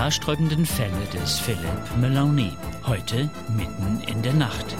haarsträubenden Fälle des Philippe Melauni. Heute mitten in der Nacht.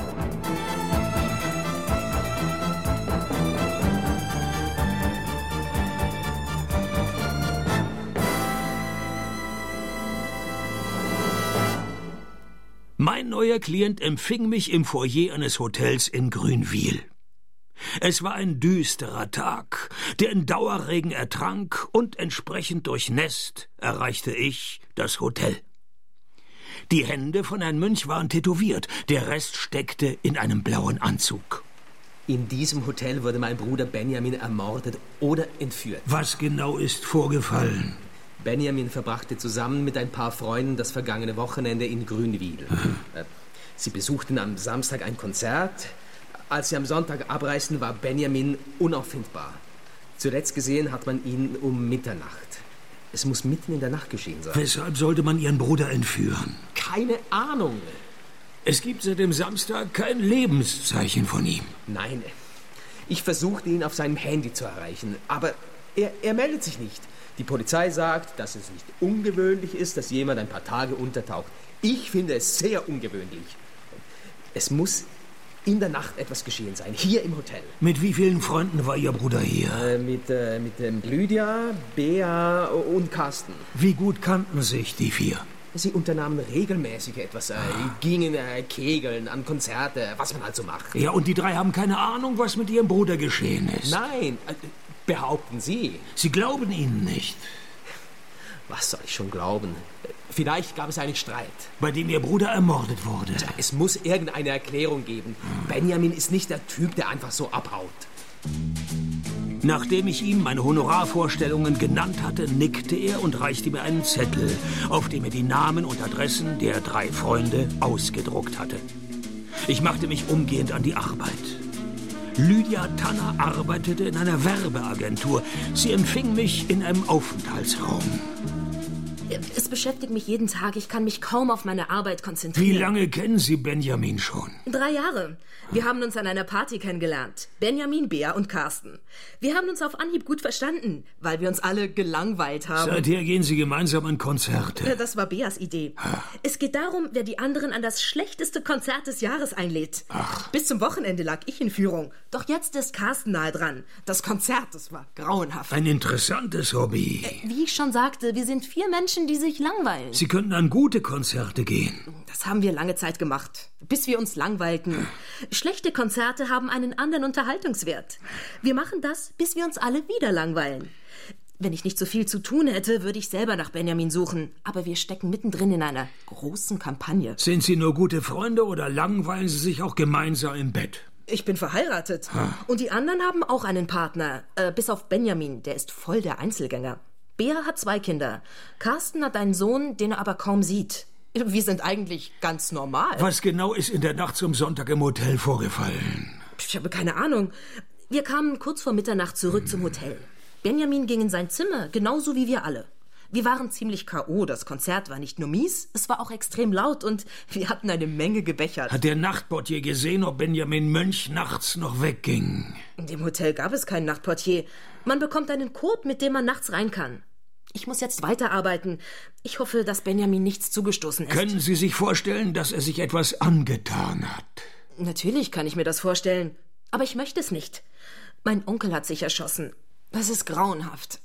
Mein neuer Klient empfing mich im Foyer eines Hotels in Grünwil. Es war ein düsterer Tag, der in Dauerregen ertrank, und entsprechend durchnässt erreichte ich das Hotel. Die Hände von Herrn Münch waren tätowiert, der Rest steckte in einem blauen Anzug. In diesem Hotel wurde mein Bruder Benjamin ermordet oder entführt. Was genau ist vorgefallen? Benjamin verbrachte zusammen mit ein paar Freunden das vergangene Wochenende in Grünwil. Sie besuchten am Samstag ein Konzert. Als sie am Sonntag abreisten, war Benjamin unauffindbar. Zuletzt gesehen hat man ihn um Mitternacht. Es muss mitten in der Nacht geschehen sein. Weshalb sollte man Ihren Bruder entführen? Keine Ahnung. Es gibt seit dem Samstag kein Lebenszeichen von ihm. Nein. Ich versuchte ihn auf seinem Handy zu erreichen, aber er meldet sich nicht. Die Polizei sagt, dass es nicht ungewöhnlich ist, dass jemand ein paar Tage untertaucht. Ich finde es sehr ungewöhnlich. Es muss in der Nacht etwas geschehen sein, hier im Hotel. Mit wie vielen Freunden war Ihr Bruder hier? Mit Lydia, Bea und Carsten. Wie gut kannten sich die vier? Sie unternahmen regelmäßig etwas, gingen kegeln, an Konzerte, was man halt so macht. Ja, und die drei haben keine Ahnung, was mit Ihrem Bruder geschehen ist. Nein, behaupten Sie. Sie glauben ihnen nicht. Was soll ich schon glauben? Vielleicht gab es einen Streit, bei dem Ihr Bruder ermordet wurde. Es muss irgendeine Erklärung geben. Benjamin ist nicht der Typ, der einfach so abhaut. Nachdem ich ihm meine Honorarvorstellungen genannt hatte, nickte er und reichte mir einen Zettel, auf dem er die Namen und Adressen der drei Freunde ausgedruckt hatte. Ich machte mich umgehend an die Arbeit. Lydia Tanner arbeitete in einer Werbeagentur. Sie empfing mich in einem Aufenthaltsraum. Es beschäftigt mich jeden Tag. Ich kann mich kaum auf meine Arbeit konzentrieren. Wie lange kennen Sie Benjamin schon? 3 Jahre. Wir haben uns an einer Party kennengelernt. Benjamin, Bea und Carsten. Wir haben uns auf Anhieb gut verstanden, weil wir uns alle gelangweilt haben. Seither gehen Sie gemeinsam an Konzerte. Das war Beas Idee. Es geht darum, wer die anderen an das schlechteste Konzert des Jahres einlädt. Bis zum Wochenende lag ich in Führung. Doch jetzt ist Carsten nahe dran. Das Konzert, das war grauenhaft. Ein interessantes Hobby. Wie ich schon sagte, wir sind 4 Menschen, die sich langweilen. Sie könnten an gute Konzerte gehen. Das haben wir lange Zeit gemacht, bis wir uns langweilten. Schlechte Konzerte haben einen anderen Unterhaltungswert. Wir machen das, bis wir uns alle wieder langweilen. Wenn ich nicht so viel zu tun hätte, würde ich selber nach Benjamin suchen. Aber wir stecken mittendrin in einer großen Kampagne. Sind Sie nur gute Freunde oder langweilen Sie sich auch gemeinsam im Bett? Ich bin verheiratet. Und die anderen haben auch einen Partner. Bis auf Benjamin, der ist voll der Einzelgänger. Bea hat 2 Kinder. Carsten hat einen Sohn, den er aber kaum sieht. Wir sind eigentlich ganz normal. Was genau ist in der Nacht zum Sonntag im Hotel vorgefallen? Ich habe keine Ahnung. Wir kamen kurz vor Mitternacht zurück zum Hotel. Benjamin ging in sein Zimmer, genauso wie wir alle. Wir waren ziemlich K.O. Das Konzert war nicht nur mies, es war auch extrem laut und wir hatten eine Menge gebechert. Hat der Nachtportier gesehen, ob Benjamin Mönch nachts noch wegging? In dem Hotel gab es keinen Nachtportier. Man bekommt einen Code, mit dem man nachts rein kann. Ich muss jetzt weiterarbeiten. Ich hoffe, dass Benjamin nichts zugestoßen ist. Können Sie sich vorstellen, dass er sich etwas angetan hat? Natürlich kann ich mir das vorstellen. Aber ich möchte es nicht. Mein Onkel hat sich erschossen. Das ist grauenhaft.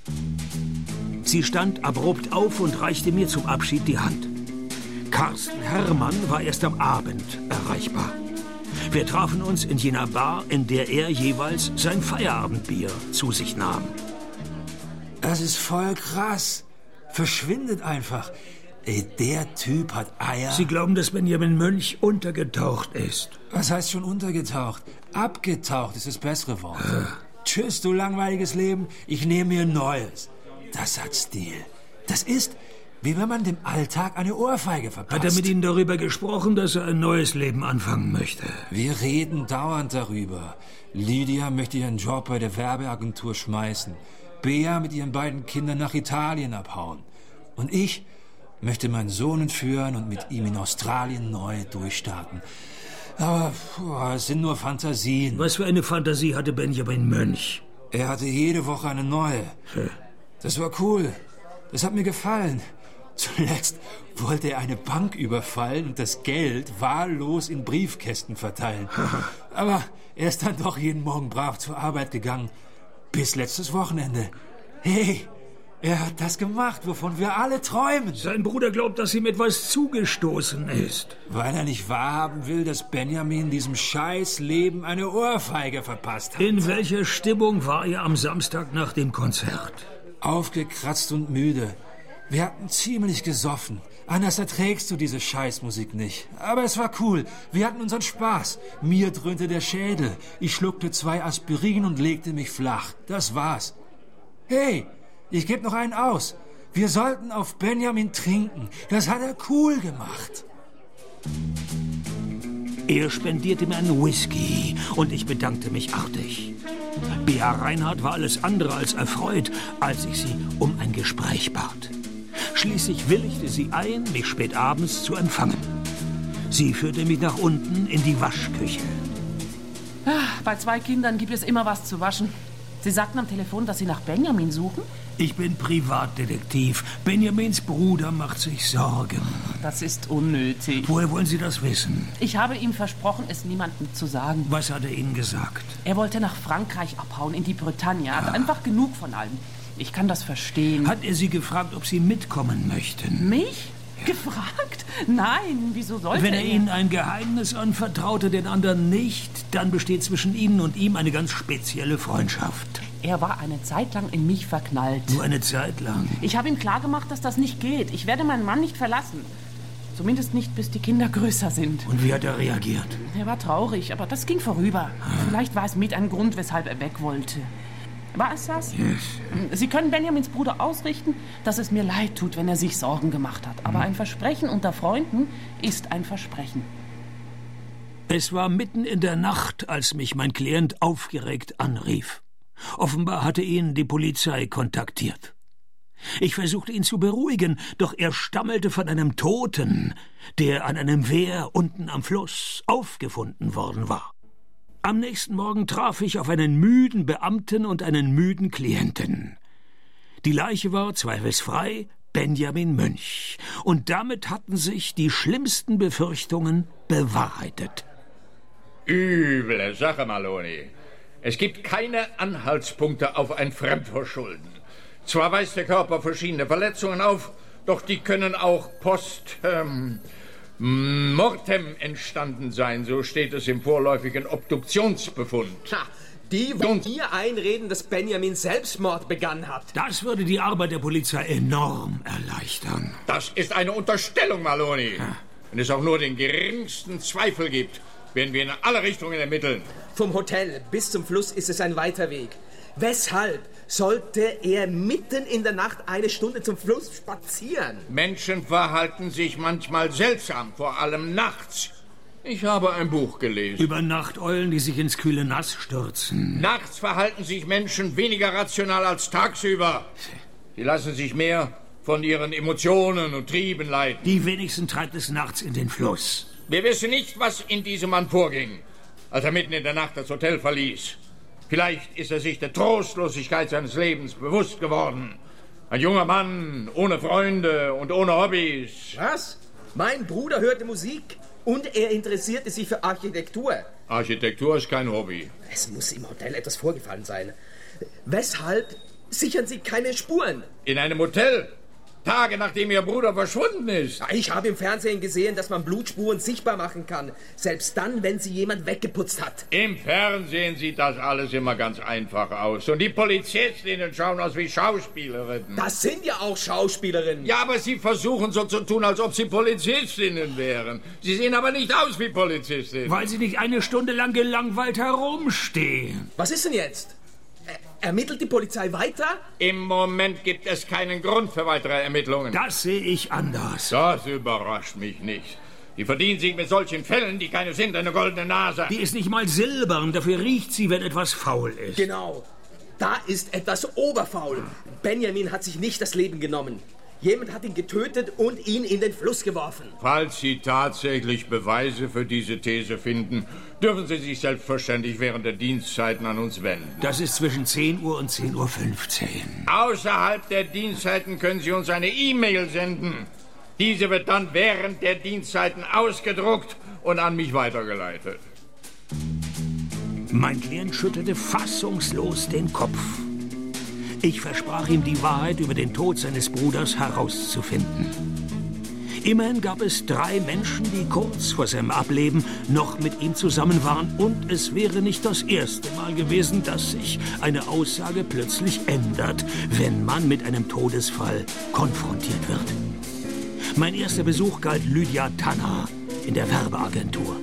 Sie stand abrupt auf und reichte mir zum Abschied die Hand. Carsten Herrmann war erst am Abend erreichbar. Wir trafen uns in jener Bar, in der er jeweils sein Feierabendbier zu sich nahm. Das ist voll krass. Verschwindet einfach. Ey, der Typ hat Eier. Sie glauben, dass Benjamin Mönch untergetaucht ist? Was heißt schon untergetaucht? Abgetaucht ist das bessere Wort. Tschüss, du langweiliges Leben. Ich nehme mir ein neues. Das hat Stil. Das ist, wie wenn man dem Alltag eine Ohrfeige verpasst. Hat er mit Ihnen darüber gesprochen, dass er ein neues Leben anfangen möchte? Wir reden dauernd darüber. Lydia möchte ihren Job bei der Werbeagentur schmeißen. Bea mit ihren beiden Kindern nach Italien abhauen. Und ich möchte meinen Sohn entführen und mit ihm in Australien neu durchstarten. Aber es sind nur Fantasien. Was für eine Fantasie hatte Benjamin Mönch? Er hatte jede Woche eine neue. Das war cool. Das hat mir gefallen. Zuletzt wollte er eine Bank überfallen und das Geld wahllos in Briefkästen verteilen. Aber er ist dann doch jeden Morgen brav zur Arbeit gegangen. Bis letztes Wochenende. Hey, er hat das gemacht, wovon wir alle träumen. Sein Bruder glaubt, dass ihm etwas zugestoßen ist. Weil er nicht wahrhaben will, dass Benjamin diesem Scheißleben eine Ohrfeige verpasst hat. In welcher Stimmung war er am Samstag nach dem Konzert? Aufgekratzt und müde. Wir hatten ziemlich gesoffen. Anders erträgst du diese Scheißmusik nicht. Aber es war cool. Wir hatten unseren Spaß. Mir dröhnte der Schädel. Ich schluckte 2 Aspirin und legte mich flach. Das war's. Hey, ich gebe noch einen aus. Wir sollten auf Benjamin trinken. Das hat er cool gemacht. Er spendierte mir einen Whisky und ich bedankte mich artig. Bea Reinhardt war alles andere als erfreut, als ich sie um ein Gespräch bat. Schließlich willigte sie ein, mich spät abends zu empfangen. Sie führte mich nach unten in die Waschküche. Bei 2 Kindern gibt es immer was zu waschen. Sie sagten am Telefon, dass Sie nach Benjamin suchen? Ich bin Privatdetektiv. Benjamins Bruder macht sich Sorgen. Das ist unnötig. Woher wollen Sie das wissen? Ich habe ihm versprochen, es niemandem zu sagen. Was hat er Ihnen gesagt? Er wollte nach Frankreich abhauen, in die Bretagne. Er hat einfach genug von allem. Ich kann das verstehen. Hat er Sie gefragt, ob Sie mitkommen möchten? Mich? Gefragt? Nein, wieso sollte er? Wenn er Ihnen ein Geheimnis anvertraute, den anderen nicht, dann besteht zwischen Ihnen und ihm eine ganz spezielle Freundschaft. Er war eine Zeit lang in mich verknallt. Nur eine Zeit lang? Ich habe ihm klargemacht, dass das nicht geht. Ich werde meinen Mann nicht verlassen. Zumindest nicht, bis die Kinder größer sind. Und wie hat er reagiert? Er war traurig, aber das ging vorüber. Vielleicht war es mit ein Grund, weshalb er weg wollte. War es das? Yes. Sie können Benjamins Bruder ausrichten, dass es mir leid tut, wenn er sich Sorgen gemacht hat. Aber ein Versprechen unter Freunden ist ein Versprechen. Es war mitten in der Nacht, als mich mein Klient aufgeregt anrief. Offenbar hatte ihn die Polizei kontaktiert. Ich versuchte ihn zu beruhigen, doch er stammelte von einem Toten, der an einem Wehr unten am Fluss aufgefunden worden war. Am nächsten Morgen traf ich auf einen müden Beamten und einen müden Klienten. Die Leiche war zweifelsfrei Benjamin Münch, und damit hatten sich die schlimmsten Befürchtungen bewahrheitet. Üble Sache, Maloney. Es gibt keine Anhaltspunkte auf ein Fremdverschulden. Zwar weist der Körper verschiedene Verletzungen auf, doch die können auch mortem entstanden sein, so steht es im vorläufigen Obduktionsbefund. Die wollen hier einreden, dass Benjamin Selbstmord begangen hat. Das würde die Arbeit der Polizei enorm erleichtern. Das ist eine Unterstellung, Maloney. Wenn es auch nur den geringsten Zweifel gibt, werden wir in alle Richtungen ermitteln. Vom Hotel bis zum Fluss ist es ein weiter Weg. Weshalb sollte er mitten in der Nacht eine Stunde zum Fluss spazieren? Menschen verhalten sich manchmal seltsam, vor allem nachts. Ich habe ein Buch gelesen. Über Nachteulen, die sich ins kühle Nass stürzen. Nachts verhalten sich Menschen weniger rational als tagsüber. Sie lassen sich mehr von ihren Emotionen und Trieben leiten. Die wenigsten treibt es nachts in den Fluss. Wir wissen nicht, was in diesem Mann vorging, als er mitten in der Nacht das Hotel verließ. Vielleicht ist er sich der Trostlosigkeit seines Lebens bewusst geworden. Ein junger Mann, ohne Freunde und ohne Hobbys. Was? Mein Bruder hörte Musik und er interessierte sich für Architektur. Architektur ist kein Hobby. Es muss im Hotel etwas vorgefallen sein. Weshalb sichern Sie keine Spuren? In einem Hotel? Tage nachdem Ihr Bruder verschwunden ist. Ich habe im Fernsehen gesehen, dass man Blutspuren sichtbar machen kann. Selbst dann, wenn sie jemand weggeputzt hat. Im Fernsehen sieht das alles immer ganz einfach aus. Und die Polizistinnen schauen aus wie Schauspielerinnen. Das sind ja auch Schauspielerinnen. Ja, aber sie versuchen so zu tun, als ob sie Polizistinnen wären. Sie sehen aber nicht aus wie Polizistinnen. Weil sie nicht eine Stunde lang gelangweilt herumstehen. Was ist denn jetzt? Ermittelt die Polizei weiter? Im Moment gibt es keinen Grund für weitere Ermittlungen. Das sehe ich anders. Das überrascht mich nicht. Die verdienen sich mit solchen Fällen, die keine sind, eine goldene Nase. Die ist nicht mal silbern, dafür riecht sie, wenn etwas faul ist. Genau. Da ist etwas oberfaul. Benjamin hat sich nicht das Leben genommen. Jemand hat ihn getötet und ihn in den Fluss geworfen. Falls Sie tatsächlich Beweise für diese These finden, dürfen Sie sich selbstverständlich während der Dienstzeiten an uns wenden. Das ist zwischen 10 Uhr und 10:15 Uhr. Außerhalb der Dienstzeiten können Sie uns eine E-Mail senden. Diese wird dann während der Dienstzeiten ausgedruckt und an mich weitergeleitet. Mein Klient schüttelte fassungslos den Kopf. Ich versprach ihm, die Wahrheit über den Tod seines Bruders herauszufinden. Immerhin gab es 3 Menschen, die kurz vor seinem Ableben noch mit ihm zusammen waren. Und es wäre nicht das erste Mal gewesen, dass sich eine Aussage plötzlich ändert, wenn man mit einem Todesfall konfrontiert wird. Mein erster Besuch galt Lydia Tanner in der Werbeagentur.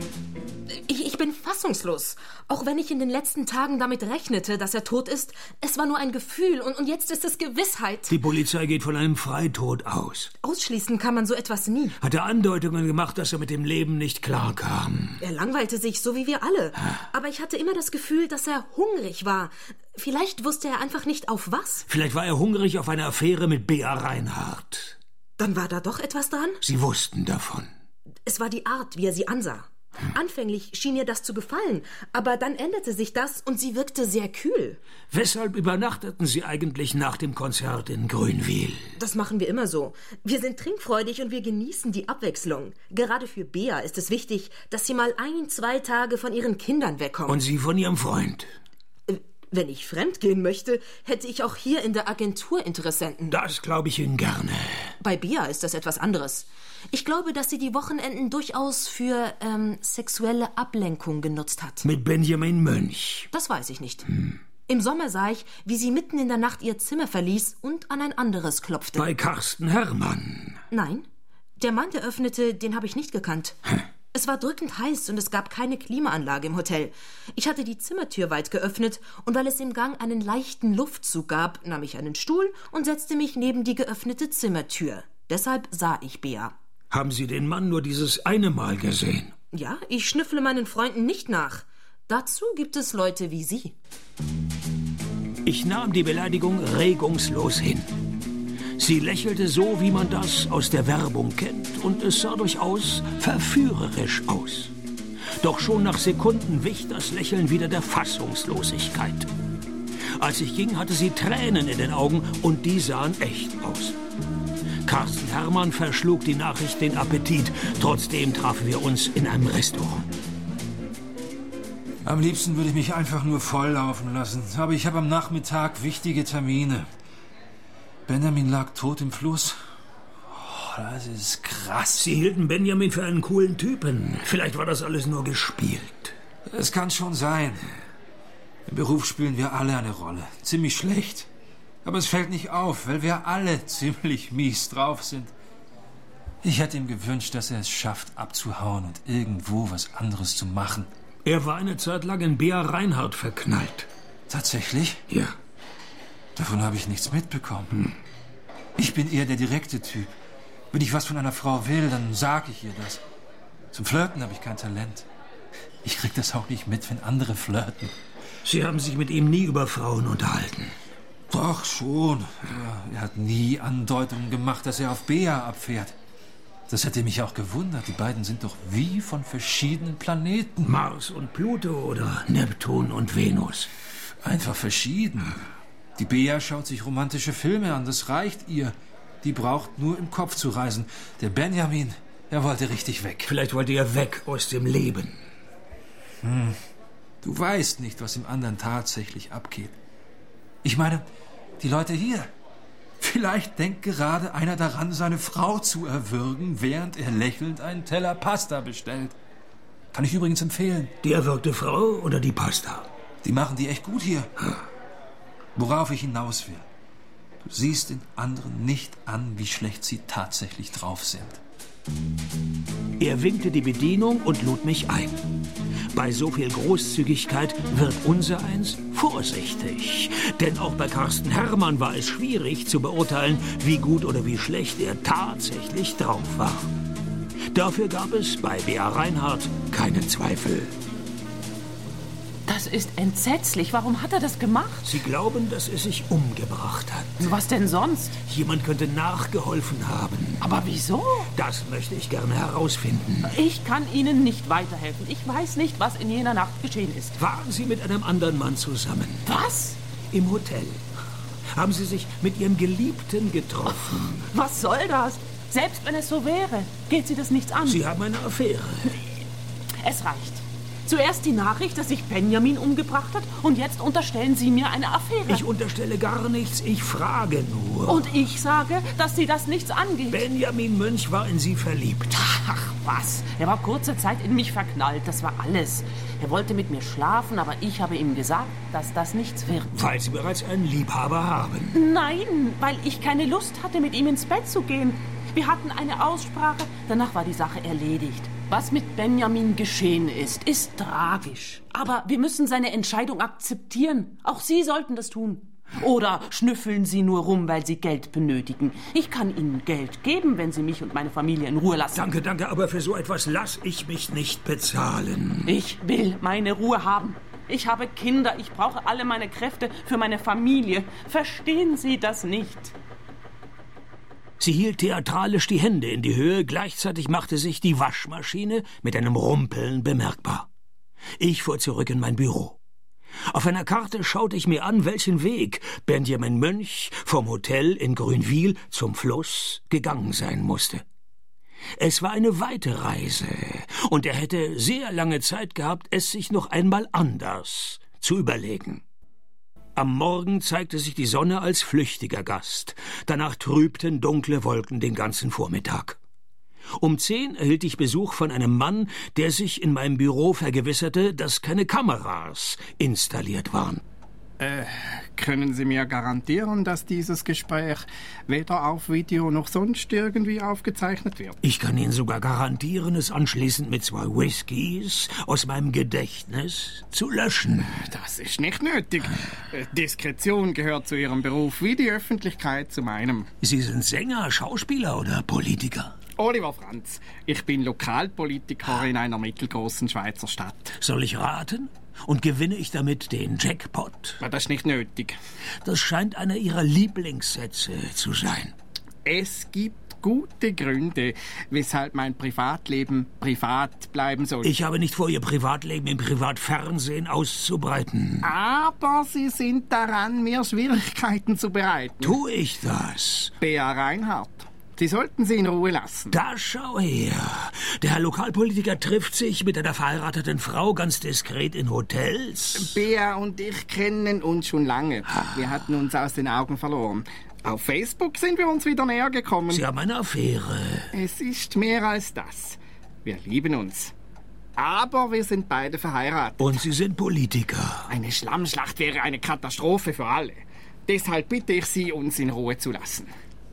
Ich bin fassungslos. Auch wenn ich in den letzten Tagen damit rechnete, dass er tot ist, es war nur ein Gefühl und jetzt ist es Gewissheit. Die Polizei geht von einem Freitod aus. Ausschließen kann man so etwas nie. Hat er Andeutungen gemacht, dass er mit dem Leben nicht klarkam? Er langweilte sich, so wie wir alle. Aber ich hatte immer das Gefühl, dass er hungrig war. Vielleicht wusste er einfach nicht auf was. Vielleicht war er hungrig auf eine Affäre mit Bea Reinhardt. Dann war da doch etwas dran? Sie wussten davon. Es war die Art, wie er sie ansah. Anfänglich schien ihr das zu gefallen, aber dann änderte sich das und sie wirkte sehr kühl. Weshalb übernachteten Sie eigentlich nach dem Konzert in Grünwil? Das machen wir immer so. Wir sind trinkfreudig und wir genießen die Abwechslung. Gerade für Bea ist es wichtig, dass sie mal 1-2 Tage von ihren Kindern wegkommt. Und Sie von Ihrem Freund? Wenn ich fremdgehen möchte, hätte ich auch hier in der Agentur Interessenten. Das glaube ich Ihnen gerne. Bei Bea ist das etwas anderes. Ich glaube, dass sie die Wochenenden durchaus für sexuelle Ablenkung genutzt hat. Mit Benjamin Mönch? Das weiß ich nicht. Im Sommer sah ich, wie sie mitten in der Nacht ihr Zimmer verließ und an ein anderes klopfte. Bei Carsten Herrmann? Nein. Der Mann, der öffnete, den habe ich nicht gekannt. Es war drückend heiß und es gab keine Klimaanlage im Hotel. Ich hatte die Zimmertür weit geöffnet und weil es im Gang einen leichten Luftzug gab, nahm ich einen Stuhl und setzte mich neben die geöffnete Zimmertür. Deshalb sah ich Bea. Haben Sie den Mann nur dieses eine Mal gesehen? Ja, ich schnüffle meinen Freunden nicht nach. Dazu gibt es Leute wie Sie. Ich nahm die Beleidigung regungslos hin. Sie lächelte so, wie man das aus der Werbung kennt, und es sah durchaus verführerisch aus. Doch schon nach Sekunden wich das Lächeln wieder der Fassungslosigkeit. Als ich ging, hatte sie Tränen in den Augen und die sahen echt aus. Carsten Herrmann verschlug die Nachricht den Appetit. Trotzdem trafen wir uns in einem Restaurant. Am liebsten würde ich mich einfach nur volllaufen lassen. Aber ich habe am Nachmittag wichtige Termine. Benjamin lag tot im Fluss. Oh, das ist krass. Sie hielten Benjamin für einen coolen Typen. Vielleicht war das alles nur gespielt. Es kann schon sein. Im Beruf spielen wir alle eine Rolle. Ziemlich schlecht. Aber es fällt nicht auf, weil wir alle ziemlich mies drauf sind. Ich hätte ihm gewünscht, dass er es schafft, abzuhauen und irgendwo was anderes zu machen. Er war eine Zeit lang in Bea Reinhardt verknallt. Tatsächlich? Ja. Davon habe ich nichts mitbekommen. Ich bin eher der direkte Typ. Wenn ich was von einer Frau will, dann sage ich ihr das. Zum Flirten habe ich kein Talent. Ich krieg das auch nicht mit, wenn andere flirten. Sie haben sich mit ihm nie über Frauen unterhalten? Doch, schon. Ja, er hat nie Andeutungen gemacht, dass er auf Bea abfährt. Das hätte mich auch gewundert. Die beiden sind doch wie von verschiedenen Planeten. Mars und Pluto oder Neptun und Venus? Einfach verschieden. Die Bea schaut sich romantische Filme an, das reicht ihr. Die braucht nur im Kopf zu reisen. Der Benjamin, er wollte richtig weg. Vielleicht wollte er weg aus dem Leben. Du weißt nicht, was im anderen tatsächlich abgeht. Ich meine, die Leute hier. Vielleicht denkt gerade einer daran, seine Frau zu erwürgen, während er lächelnd einen Teller Pasta bestellt. Kann ich übrigens empfehlen. Die erwürgte Frau oder die Pasta? Die machen die echt gut hier. Worauf ich hinaus will. Du siehst den anderen nicht an, wie schlecht sie tatsächlich drauf sind. Er winkte die Bedienung und lud mich ein. Bei so viel Großzügigkeit wird unsereins vorsichtig. Denn auch bei Carsten Herrmann war es schwierig zu beurteilen, wie gut oder wie schlecht er tatsächlich drauf war. Dafür gab es bei Bea Reinhardt keinen Zweifel. Das ist entsetzlich. Warum hat er das gemacht? Sie glauben, dass er sich umgebracht hat. Was denn sonst? Jemand könnte nachgeholfen haben. Aber wieso? Das möchte ich gerne herausfinden. Ich kann Ihnen nicht weiterhelfen. Ich weiß nicht, was in jener Nacht geschehen ist. Waren Sie mit einem anderen Mann zusammen? Was? Im Hotel. Haben Sie sich mit Ihrem Geliebten getroffen? Was soll das? Selbst wenn es so wäre, geht Sie das nichts an. Sie haben eine Affäre. Es reicht. Zuerst die Nachricht, dass sich Benjamin umgebracht hat, und jetzt unterstellen Sie mir eine Affäre. Ich unterstelle gar nichts, ich frage nur. Und ich sage, dass Sie das nichts angeht. Benjamin Mönch war in Sie verliebt. Ach was, er war kurze Zeit in mich verknallt, das war alles. Er wollte mit mir schlafen, aber ich habe ihm gesagt, dass das nichts wird. Weil Sie bereits einen Liebhaber haben. Nein, weil ich keine Lust hatte, mit ihm ins Bett zu gehen. Wir hatten eine Aussprache, danach war die Sache erledigt. Was mit Benjamin geschehen ist, ist tragisch. Aber wir müssen seine Entscheidung akzeptieren. Auch Sie sollten das tun. Oder schnüffeln Sie nur rum, weil Sie Geld benötigen. Ich kann Ihnen Geld geben, wenn Sie mich und meine Familie in Ruhe lassen. Danke, aber für so etwas lasse ich mich nicht bezahlen. Ich will meine Ruhe haben. Ich habe Kinder, ich brauche alle meine Kräfte für meine Familie. Verstehen Sie das nicht? Sie hielt theatralisch die Hände in die Höhe, gleichzeitig machte sich die Waschmaschine mit einem Rumpeln bemerkbar. Ich fuhr zurück in mein Büro. Auf einer Karte schaute ich mir an, welchen Weg Benjamin Mönch vom Hotel in Grünwil zum Fluss gegangen sein musste. Es war eine weite Reise, und er hätte sehr lange Zeit gehabt, es sich noch einmal anders zu überlegen. Am Morgen zeigte sich die Sonne als flüchtiger Gast. Danach trübten dunkle Wolken den ganzen Vormittag. Um 10 erhielt ich Besuch von einem Mann, der sich in meinem Büro vergewisserte, dass keine Kameras installiert waren. Können Sie mir garantieren, dass dieses Gespräch weder auf Video noch sonst irgendwie aufgezeichnet wird? Ich kann Ihnen sogar garantieren, es anschließend mit 2 Whiskys aus meinem Gedächtnis zu löschen. Das ist nicht nötig. Diskretion gehört zu Ihrem Beruf wie die Öffentlichkeit zu meinem. Sie sind Sänger, Schauspieler oder Politiker? Oliver Franz, ich bin Lokalpolitiker in einer mittelgroßen Schweizer Stadt. Soll ich raten? Und gewinne ich damit den Jackpot? Das ist nicht nötig. Das scheint einer Ihrer Lieblingssätze zu sein. Es gibt gute Gründe, weshalb mein Privatleben privat bleiben soll. Ich habe nicht vor, Ihr Privatleben im Privatfernsehen auszubreiten. Aber Sie sind daran, mir Schwierigkeiten zu bereiten. Tue ich das? Bea Reinhardt. Sie sollten sie in Ruhe lassen. Da schau her. Der Herr Lokalpolitiker trifft sich mit einer verheirateten Frau ganz diskret in Hotels. Bea und ich kennen uns schon lange. Wir hatten uns aus den Augen verloren. Auf Facebook sind wir uns wieder näher gekommen. Sie haben eine Affäre. Es ist mehr als das. Wir lieben uns. Aber wir sind beide verheiratet. Und Sie sind Politiker. Eine Schlammschlacht wäre eine Katastrophe für alle. Deshalb bitte ich Sie, uns in Ruhe zu lassen.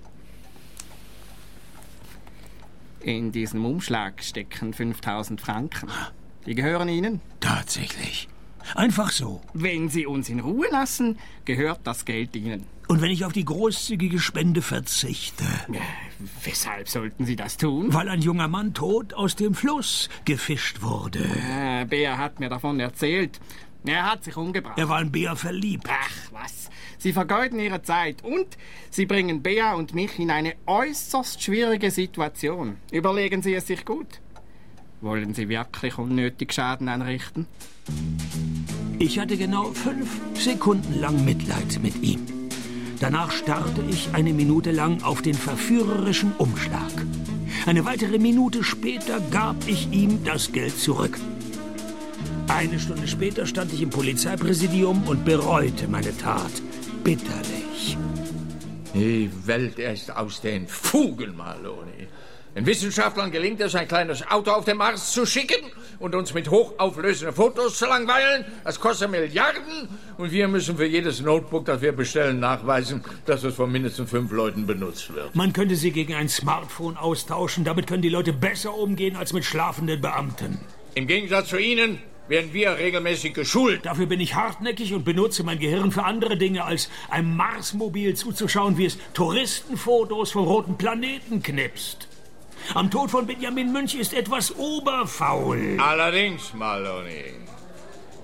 In diesem Umschlag stecken 5.000 Franken. Die gehören Ihnen? Tatsächlich. Einfach so. Wenn Sie uns in Ruhe lassen, gehört das Geld Ihnen. Und wenn ich auf die großzügige Spende verzichte? Weshalb sollten Sie das tun? Weil ein junger Mann tot aus dem Fluss gefischt wurde. Bea hat mir davon erzählt. Er hat sich umgebracht. Er war in Bea verliebt. Ach, was? Sie vergeuden Ihre Zeit und Sie bringen Bea und mich in eine äußerst schwierige Situation. Überlegen Sie es sich gut. Wollen Sie wirklich unnötig Schaden anrichten? Ich hatte genau 5 Sekunden lang Mitleid mit ihm. Danach starrte ich eine Minute lang auf den verführerischen Umschlag. Eine weitere Minute später gab ich ihm das Geld zurück. Eine Stunde später stand ich im Polizeipräsidium und bereute meine Tat bitterlich. Die Welt ist aus den Fugen, Maloney. Den Wissenschaftlern gelingt es, ein kleines Auto auf den Mars zu schicken und uns mit hochauflösenden Fotos zu langweilen. Das kostet Milliarden und wir müssen für jedes Notebook, das wir bestellen, nachweisen, dass es von mindestens 5 Leuten benutzt wird. Man könnte sie gegen ein Smartphone austauschen. Damit können die Leute besser umgehen als mit schlafenden Beamten. Im Gegensatz zu Ihnen werden wir regelmäßig geschult. Dafür bin ich hartnäckig und benutze mein Gehirn für andere Dinge, als einem Marsmobil zuzuschauen, wie es Touristenfotos vom roten Planeten knipst. Am Tod von Benjamin Mönch ist etwas oberfaul. Allerdings, Maloney.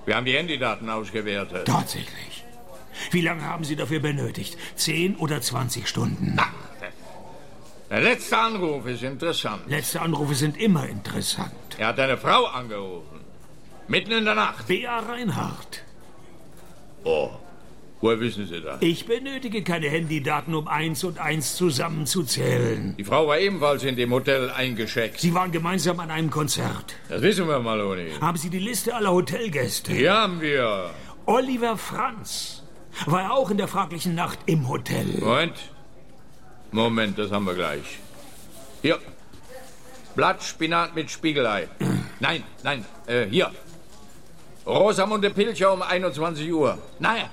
Wir haben die Handydaten ausgewertet. Tatsächlich. Wie lange haben Sie dafür benötigt? 10 oder 20 Stunden? Ach, der letzte Anruf ist interessant. Letzte Anrufe sind immer interessant. Er hat eine Frau angerufen. Mitten in der Nacht. Bea Reinhardt. Oh, woher wissen Sie das? Ich benötige keine Handydaten, um 1 und 1 zusammenzuzählen. Die Frau war ebenfalls in dem Hotel eingescheckt. Sie waren gemeinsam an einem Konzert. Das wissen wir, Maloney. Haben Sie die Liste aller Hotelgäste? Die haben wir. Oliver Franz war er auch in der fraglichen Nacht im Hotel. Moment, das haben wir gleich. Hier. Blattspinat mit Spiegelei. Nein, hier. Rosamunde Pilcher um 21 Uhr. Nein.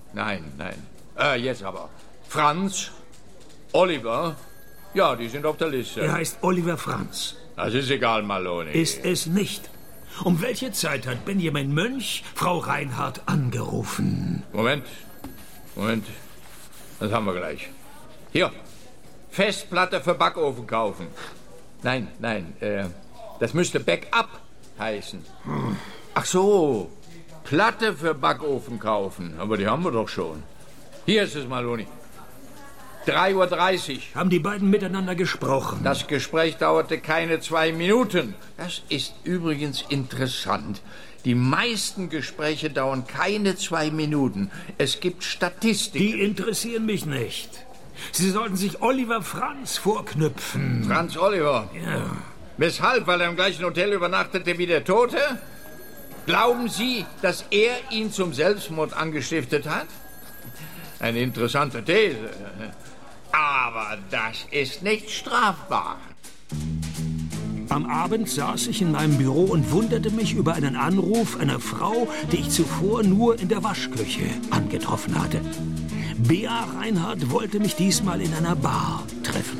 Jetzt aber. Franz, Oliver, ja, die sind auf der Liste. Er heißt Oliver Franz. Das ist egal, Maloney. Ist es nicht. Um welche Zeit hat Benjamin Mönch Frau Reinhardt angerufen? Moment. Das haben wir gleich. Hier. Festplatte für Backofen kaufen. Nein, das müsste Backup heißen. Ach so, Platte für Backofen kaufen. Aber die haben wir doch schon. Hier ist es, Maloney. 3:30 Uhr. Haben die beiden miteinander gesprochen? Das Gespräch dauerte keine 2 Minuten. Das ist übrigens interessant. Die meisten Gespräche dauern keine 2 Minuten. Es gibt Statistiken. Die interessieren mich nicht. Sie sollten sich Oliver Franz vorknüpfen. Franz Oliver? Ja. Weshalb? Weil er im gleichen Hotel übernachtete wie der Tote? Glauben Sie, dass er ihn zum Selbstmord angestiftet hat? Eine interessante These. Aber das ist nicht strafbar. Am Abend saß ich in meinem Büro und wunderte mich über einen Anruf einer Frau, die ich zuvor nur in der Waschküche angetroffen hatte. Bea Reinhardt wollte mich diesmal in einer Bar treffen.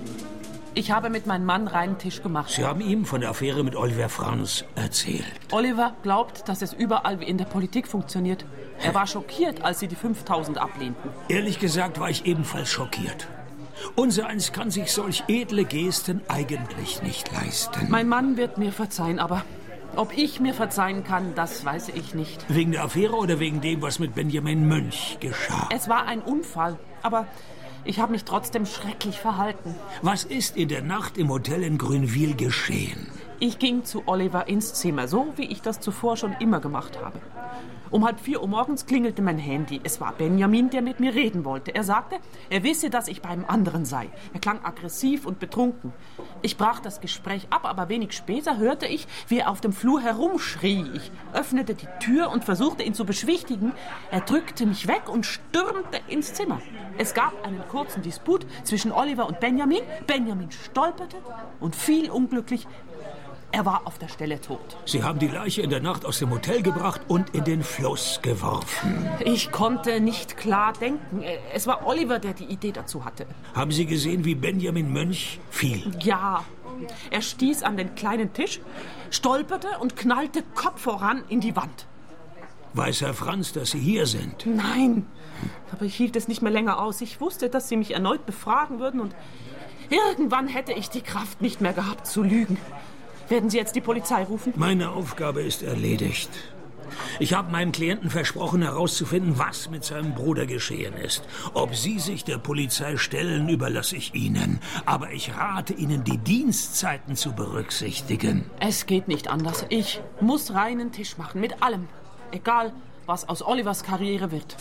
Ich habe mit meinem Mann reinen Tisch gemacht. Sie haben ihm von der Affäre mit Oliver Franz erzählt. Oliver glaubt, dass es überall wie in der Politik funktioniert. Er war schockiert, als sie die 5.000 ablehnten. Ehrlich gesagt war ich ebenfalls schockiert. Unsereins kann sich solch edle Gesten eigentlich nicht leisten. Mein Mann wird mir verzeihen, aber ob ich mir verzeihen kann, das weiß ich nicht. Wegen der Affäre oder wegen dem, was mit Benjamin Mönch geschah? Es war ein Unfall, aber ich habe mich trotzdem schrecklich verhalten. Was ist in der Nacht im Hotel in Grünwil geschehen? Ich ging zu Oliver ins Zimmer, so wie ich das zuvor schon immer gemacht habe. Um 3:30 Uhr morgens klingelte mein Handy. Es war Benjamin, der mit mir reden wollte. Er sagte, er wisse, dass ich beim anderen sei. Er klang aggressiv und betrunken. Ich brach das Gespräch ab, aber wenig später hörte ich, wie er auf dem Flur herumschrie. Ich öffnete die Tür und versuchte, ihn zu beschwichtigen. Er drückte mich weg und stürmte ins Zimmer. Es gab einen kurzen Disput zwischen Oliver und Benjamin. Benjamin stolperte und fiel unglücklich. Er war auf der Stelle tot. Sie haben die Leiche in der Nacht aus dem Hotel gebracht und in den Fluss geworfen. Ich konnte nicht klar denken. Es war Oliver, der die Idee dazu hatte. Haben Sie gesehen, wie Benjamin Mönch fiel? Ja. Er stieß an den kleinen Tisch, stolperte und knallte Kopf voran in die Wand. Weiß Herr Franz, dass Sie hier sind? Nein, aber ich hielt es nicht mehr länger aus. Ich wusste, dass Sie mich erneut befragen würden und irgendwann hätte ich die Kraft nicht mehr gehabt zu lügen. Werden Sie jetzt die Polizei rufen? Meine Aufgabe ist erledigt. Ich habe meinem Klienten versprochen, herauszufinden, was mit seinem Bruder geschehen ist. Ob Sie sich der Polizei stellen, überlasse ich Ihnen. Aber ich rate Ihnen, die Dienstzeiten zu berücksichtigen. Es geht nicht anders. Ich muss reinen Tisch machen, mit allem. Egal, was aus Olivers Karriere wird.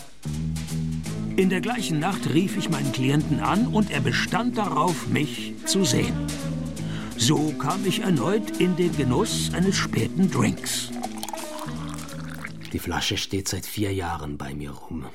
In der gleichen Nacht rief ich meinen Klienten an und er bestand darauf, mich zu sehen. So kam ich erneut in den Genuss eines späten Drinks. Die Flasche steht seit 4 Jahren bei mir rum.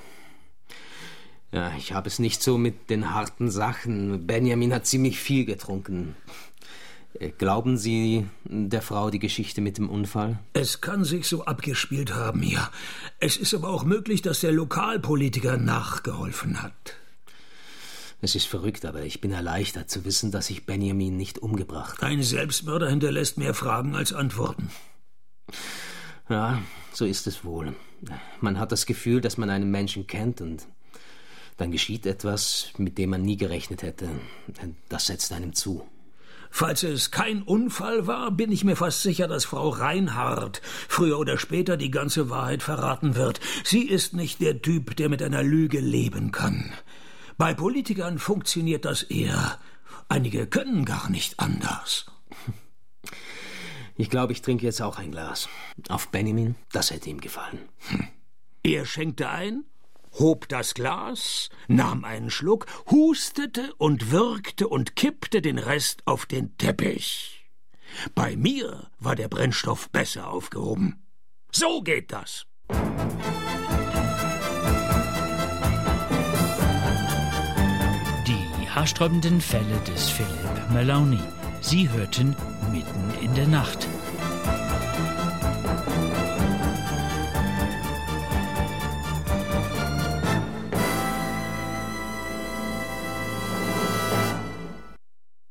Ja, ich habe es nicht so mit den harten Sachen. Benjamin hat ziemlich viel getrunken. Glauben Sie der Frau die Geschichte mit dem Unfall? Es kann sich so abgespielt haben, ja. Es ist aber auch möglich, dass der Lokalpolitiker nachgeholfen hat. Es ist verrückt, aber ich bin erleichtert zu wissen, dass ich Benjamin nicht umgebracht habe. Ein Selbstmörder hinterlässt mehr Fragen als Antworten. Ja, so ist es wohl. Man hat das Gefühl, dass man einen Menschen kennt und dann geschieht etwas, mit dem man nie gerechnet hätte. Das setzt einem zu. Falls es kein Unfall war, bin ich mir fast sicher, dass Frau Reinhardt früher oder später die ganze Wahrheit verraten wird. Sie ist nicht der Typ, der mit einer Lüge leben kann. Bei Politikern funktioniert das eher. Einige können gar nicht anders. Ich glaube, ich trinke jetzt auch ein Glas. Auf Benjamin, das hätte ihm gefallen. Er schenkte ein, hob das Glas, nahm einen Schluck, hustete und würgte und kippte den Rest auf den Teppich. Bei mir war der Brennstoff besser aufgehoben. So geht das. Die haarsträubenden Fälle des Philippe Melauni. Sie hörten Mitten in der Nacht.